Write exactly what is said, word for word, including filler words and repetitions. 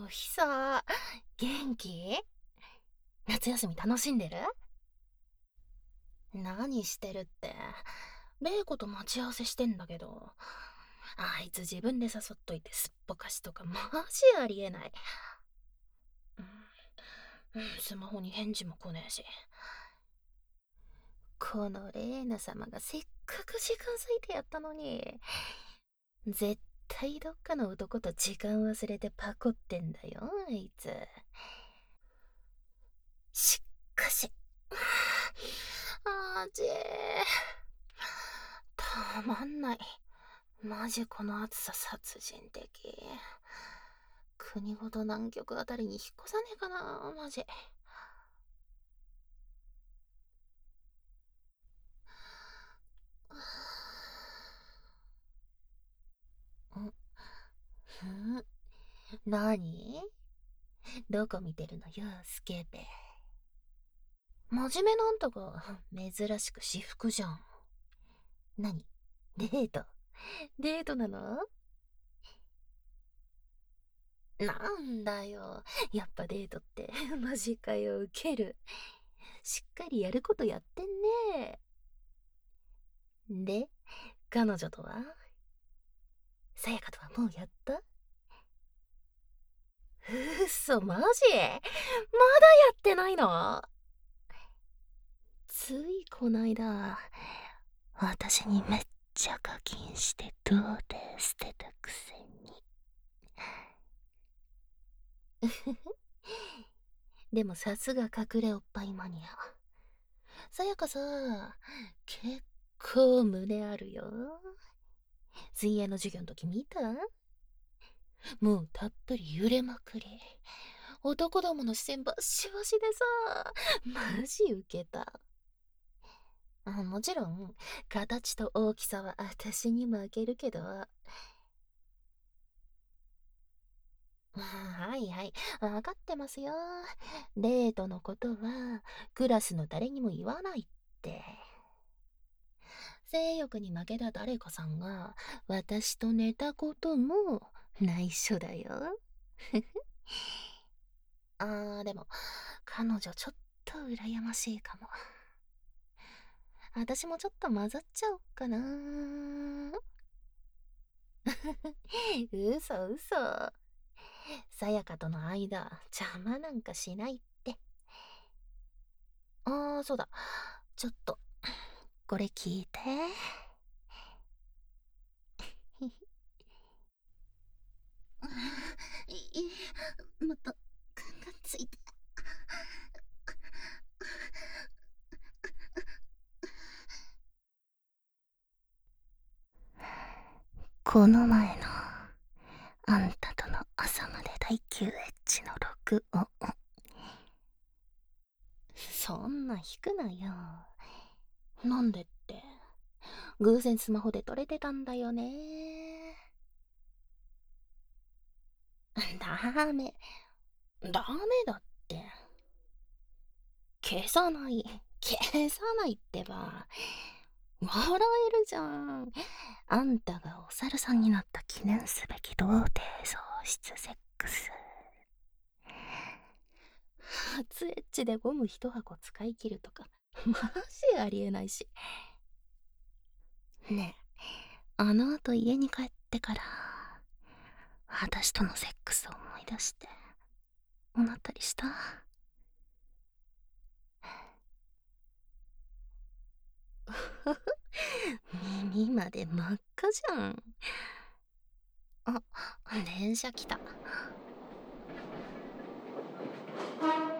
おひさ、元気？夏休み楽しんでる？何してるって。玲子と待ち合わせしてんだけど、あいつ自分で誘っといてすっぽかしとかマジありえない。うん、うんスマホに返事も来ねえし。このレーナ様がせっかく時間割いてやったのに、絶対どっかの男と時間忘れてパコってんだよ、あいつ。しかし、あーちー。たまんない。マジこの暑さ殺人的。国ごと南極あたりに引っ越さねえかな、マジ。んふん何？どこ見てるのよ、スケベ。真面目なあんたが珍しく私服じゃん。何？デート？デートなの？なんだよ。やっぱデートって、マジかよ、ウケる。しっかりやることやってんね。で、彼女とは？さやかとはもうやった？うっそ、マジ？まだやってないの？ついこないだ、私にめっちゃ課金してどうで捨てたくせに。でもさすが隠れおっぱいマニア。さやかさ、結構胸あるよ。水泳の授業の時見た？もうたっぷり揺れまくり。男どもの視線バッシバシでさ、マジウケた。あもちろん、形と大きさは私に負けるけど。はいはい、わかってますよ。デートのことは、クラスの誰にも言わないって。性欲に負けた誰かさんが、私と寝たことも内緒だよ。あー、でも、彼女ちょっと羨ましいかも。私もちょっと混ざっちゃおっかな。嘘嘘。さやかとの間、邪魔なんかしないって。ああ、そうだ。ちょっと、これ聞いて。いい、また、勘がついて。この前の、あんたとの朝まで第きゅうエッジの録音。そんな引くなよ。なんでって、偶然スマホで撮れてたんだよね。ダメ。ダメだって。消さない。消さないってば。笑えるじゃん。あんたがお猿さんになった記念すべき童貞喪失セックス。初エッチでゴム一箱使い切るとか、マジありえないし。ねえ、あの後家に帰ってから、私とのセックスを思い出して、思ったりした？耳まで真っ赤じゃん。あ、電車来た。